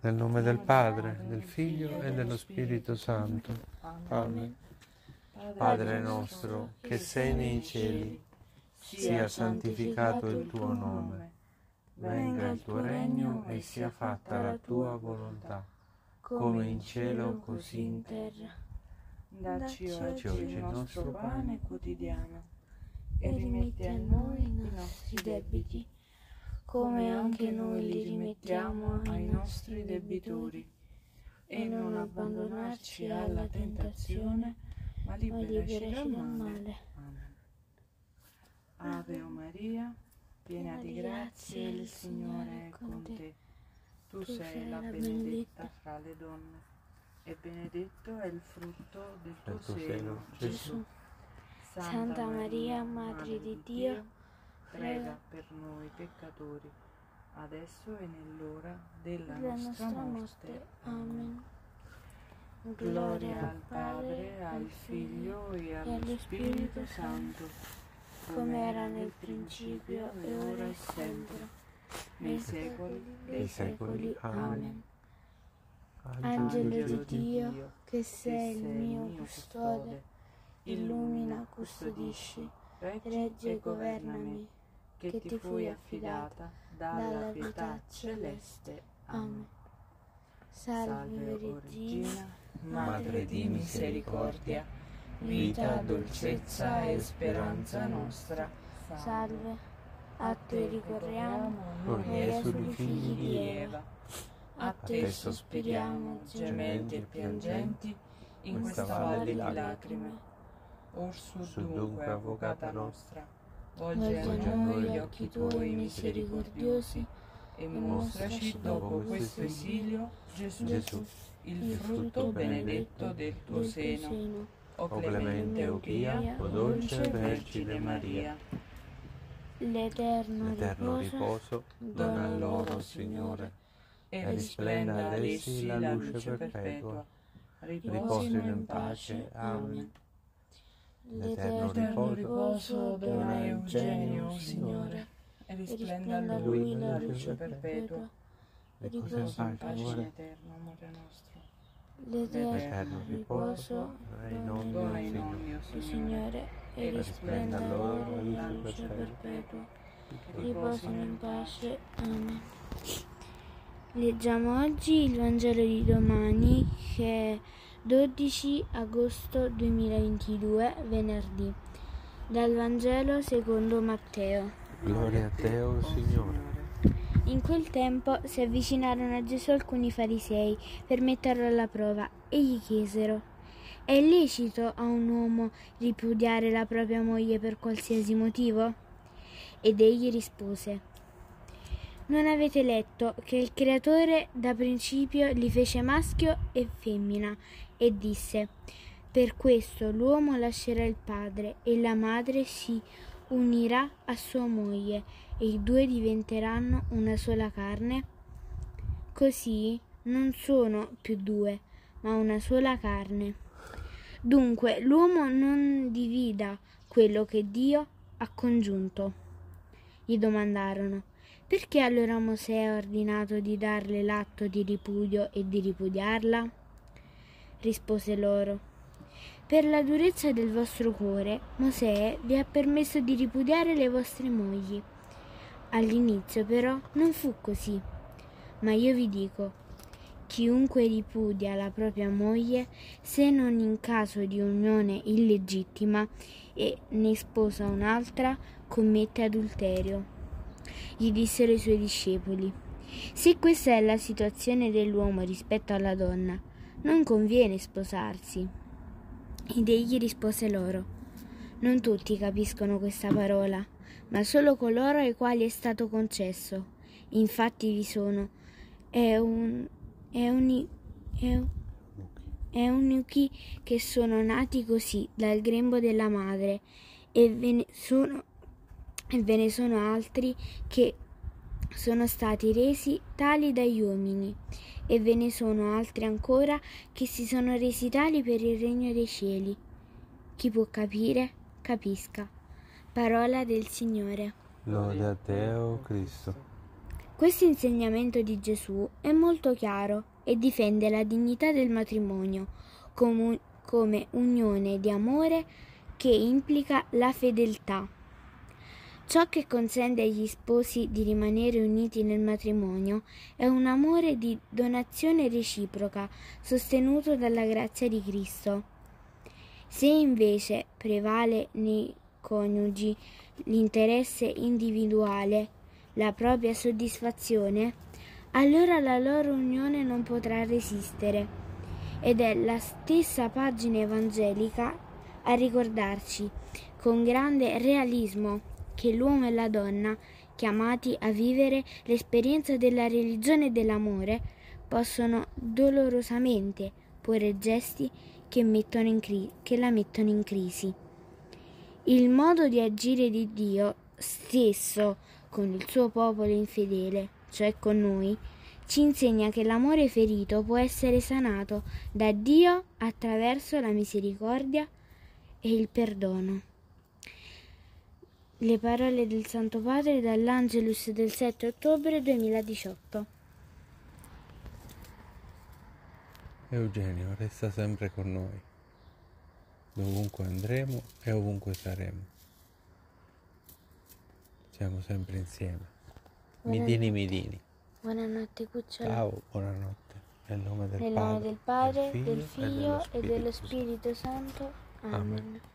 Nel nome del Padre, del Figlio e dello Spirito Santo. Amen. Padre nostro, che sei nei cieli, sia santificato il tuo nome. Venga il tuo regno e sia fatta la tua volontà, come in cielo così in terra. Dacci oggi il nostro pane quotidiano e rimetti a noi i nostri debiti, come anche noi li rimettiamo ai nostri debitori. E non abbandonarci alla tentazione, ma liberaci dal male. Amen. Ave o Maria, piena di grazie, il Signore è con te. Tu sei la benedetta fra le donne, e benedetto è il frutto del tuo seno, Gesù. Santa Maria, Madre di Dio, prega per noi peccatori, adesso e nell'ora della nostra morte. Amen. Gloria al Padre, al Figlio e allo Spirito Santo, come era nel principio e ora e sempre, nei secoli dei secoli. Amen. Angelo di Dio, che sei il mio custode, illumina, custodisci, reggi e governami, che ti fui affidata dalla pietà celeste. Amen. Salve o Regina, Madre di misericordia, vita, dolcezza e speranza nostra. Salve, a te ricorriamo, noi esuli figli di Eva, a te sospiriamo, gementi e piangenti, in questa valle di lacrime. Orsù dunque, avvocata nostra, volge a noi gli occhi tuoi misericordiosi e mostraci dopo questo esilio Gesù, il frutto benedetto del tuo seno. O clemente, o pia, o dolce Vergine Maria. l'eterno riposo dona a loro, Signore, e risplenda ad essi la luce perpetua. Riposino in pace. Amen. L'eterno riposo dona a Eugenio, Signore, e risplenda a lui la luce perpetua. Riposo in pace eterno, amore nostro. l'eterno riposo Dona in ogni, Signore, e risplenda loro la luce perpetua. Riposino in pace. Amen. Leggiamo oggi il Vangelo di domani, che è 12 agosto 2022, venerdì. Dal Vangelo secondo Matteo. Gloria a te, o Signore. In quel tempo si avvicinarono a Gesù alcuni farisei per metterlo alla prova e gli chiesero: è lecito a un uomo ripudiare la propria moglie per qualsiasi motivo? Ed egli rispose: non avete letto che il Creatore da principio li fece maschio e femmina e disse: per questo l'uomo lascerà il padre e la madre, si unirà a sua moglie e i due diventeranno una sola carne? Così non sono più due, ma una sola carne. Dunque l'uomo non divida quello che Dio ha congiunto. Gli domandarono: perché allora Mosè ha ordinato di darle l'atto di ripudio e di ripudiarla? Rispose loro: per la durezza del vostro cuore, Mosè vi ha permesso di ripudiare le vostre mogli. All'inizio però non fu così. Ma io vi dico: chiunque ripudia la propria moglie, se non in caso di unione illegittima e ne sposa un'altra, commette adulterio. Gli dissero i suoi discepoli: se questa è la situazione dell'uomo rispetto alla donna, non conviene sposarsi. Ed egli rispose loro: non tutti capiscono questa parola, ma solo coloro ai quali è stato concesso. Infatti vi sono eunuchi che sono nati così dal grembo della madre, e ve ne sono altri che sono stati resi tali dagli uomini, e ve ne sono altri ancora che si sono resi tali per il regno dei cieli. Chi può capire, capisca. Parola del Signore. Lode a te, o Cristo. Questo insegnamento di Gesù è molto chiaro e difende la dignità del matrimonio come unione di amore che implica la fedeltà. Ciò che consente agli sposi di rimanere uniti nel matrimonio è un amore di donazione reciproca sostenuto dalla grazia di Cristo. Se invece prevale nei coniugi l'interesse individuale, la propria soddisfazione, allora la loro unione non potrà resistere. Ed è la stessa pagina evangelica a ricordarci con grande realismo che l'uomo e la donna, chiamati a vivere l'esperienza della religione e dell'amore, possono dolorosamente porre gesti che la mettono in crisi. Il modo di agire di Dio stesso con il suo popolo infedele, cioè con noi, ci insegna che l'amore ferito può essere sanato da Dio attraverso la misericordia e il perdono. Le parole del Santo Padre dall'Angelus del 7 ottobre 2018. Eugenio, resta sempre con noi, dovunque andremo e ovunque saremo. Siamo sempre insieme. Midini, midini. Buonanotte, cucciolo. Ciao, buonanotte. Nel nome del Nel Padre, nome del Padre, del del Figlio Figlio e dello Spirito Santo. Amen.